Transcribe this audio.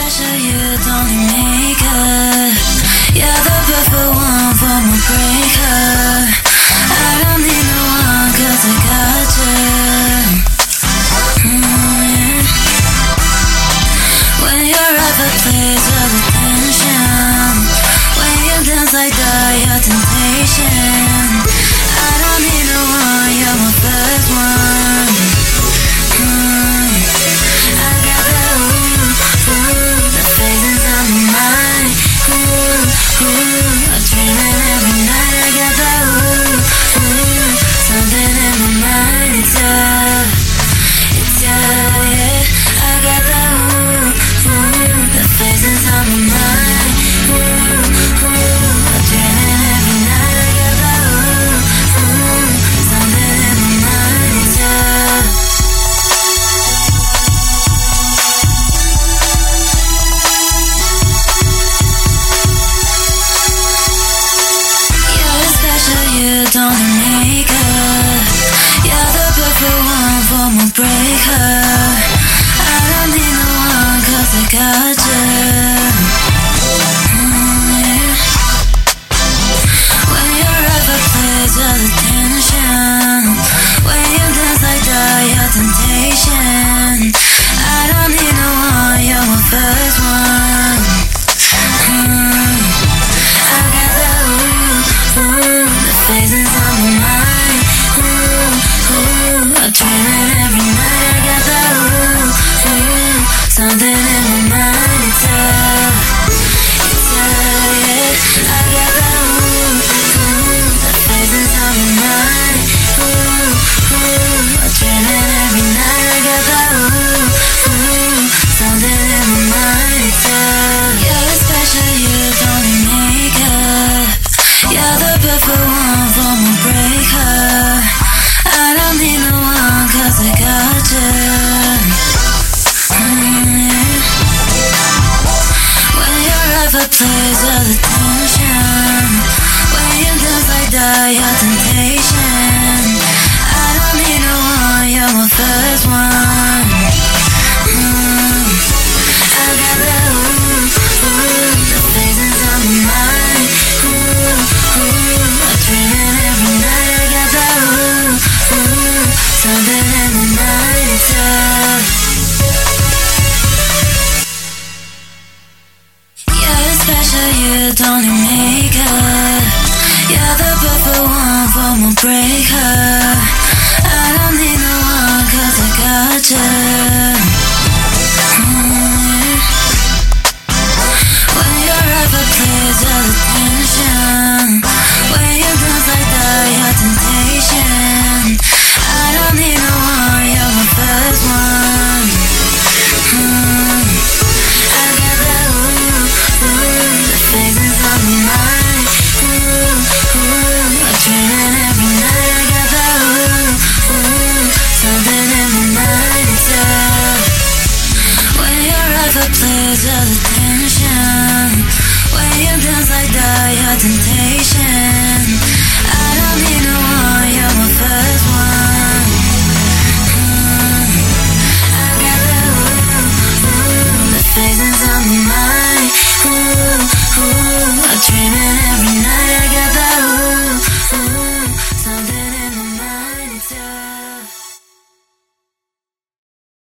special, you don't need makeup. You're the perfect one for my breakup. I don't need no one 'cause I got you. Yeah. When you're at the place of attention, when you dance like that, you're temptation. I don't need no one, you're my first one. I got that the faces on my mind. I'm dreaming every night. I got that something in my mind. It's yeah. I got that the faces on my mind. I'm dreaming every night. I got that something in my mind. It's you don't need makeup. You're the perfect one for my breakup. I don't need no one 'cause I got you. Yeah. When you're at the place of attention, when you dance like that, you're temptation. I don't need no one, you're my first one. I got that the faces on my mind. I'm dreaming every night. I got that something in my mind. It's yeah. I got that the faces on my mind. I'm dreaming every night. I got that something in my mind. It's you're special, you don't need makeup. You're the perfect one for my breakup. I don't need no one 'cause I got you. Yeah. When you're at the place of attention, when you dance like that, you're